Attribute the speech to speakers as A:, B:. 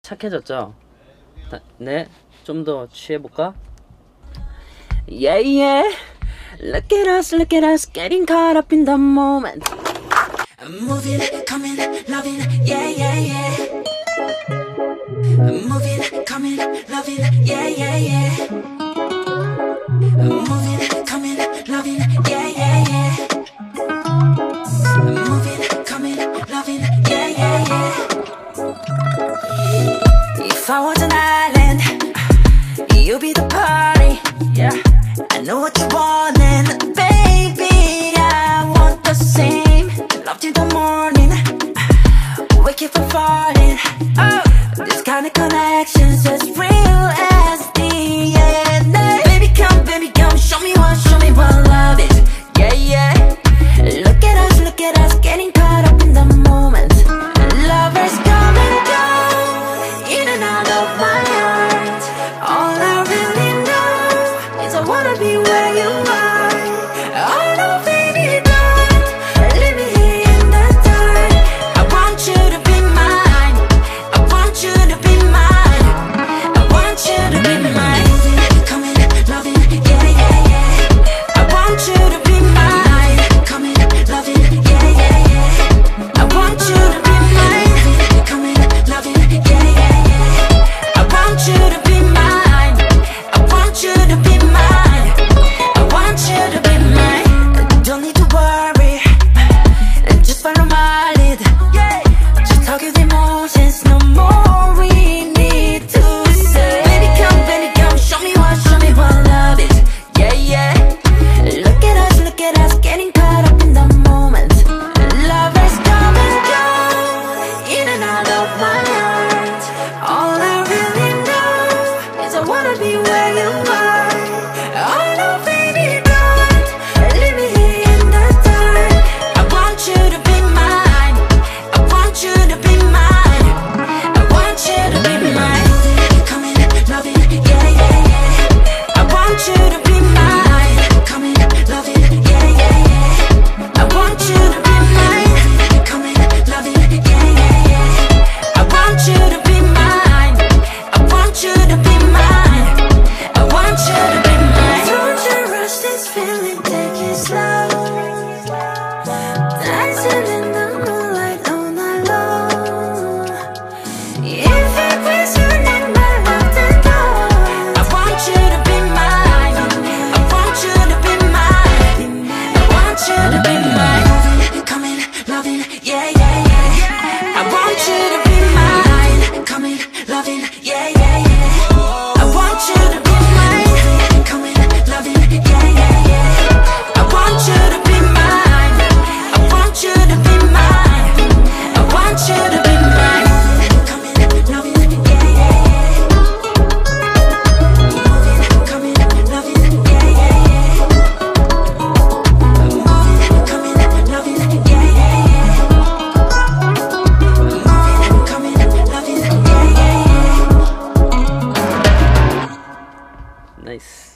A: 착해졌죠? 네, 좀 더 취해볼까? Yeah, yeah. Look at us, getting caught up in the moment.
B: I'm moving, coming, loving, yeah, yeah, yeah. I'm moving, coming, loving, yeah, yeah, yeah. I'm moving, coming, loving, yeah, yeah, yeah. I'm moving, coming, loving, yeah, yeah, yeah. If I was an island, you'd be the party, yeah. I know what you want, and baby, I want the same. Love till the morning, wake up from falling. Oh, this kind of connection's as real as the end. Baby, come, show me what love is. Yeah, yeah. Look at us, getting caught up in the moment. Lovers come and go, in and out of my heart. All I really know is I wanna be where you are. Oh no, baby, don't leave me here in the dark. I want you to be mine. I want you to be mine. I want you to be mine. Coming, loving, yeah, yeah, yeah. I want you to be mine. Coming, loving, yeah, yeah, yeah. I want you to be mine. Coming, loving, yeah, yeah, yeah. I want you to be mine. I want you to be mine. I want you to be mine. Don't need to worry, just follow my lead. Just talk with emotions, no more we need to say. Baby, come, show me what love is. Yeah, yeah. Look at us, getting caught up in the moment. Lovers come and go, in and out of my heart. All I really know is I wanna be where you are. Oh no, baby, don't leave me here in the dark. I want you to be mine. I want you to be mine. I want you to be mine. Coming, loving, yeah, yeah, yeah. I want you to be mine. Coming, loving, yeah, yeah, yeah. I want you to be mine. Coming, loving, yeah, yeah, yeah. I want you to be mine. I want you to be mine. I want you to be mine. Don't you rush this feeling, take it slow. Dancing in the moonlight all night long. If it was you, then my love to go. I want you to be mine. I want you to be mine. I want you to be mine. Coming, loving, yeah, yeah, yeah. I want you to be mine. Coming, loving, yeah, yeah, yeah. I want you to be mine. Coming, loving, yeah, yeah, yeah. I want you to be mine. I want you to be mine. I want you to be mine. Coming, loving, yeah, yeah, yeah. Coming, loving, yeah, yeah, yeah. Coming, loving, yeah, yeah, yeah. Coming, loving, yeah, yeah, yeah.
A: Nice.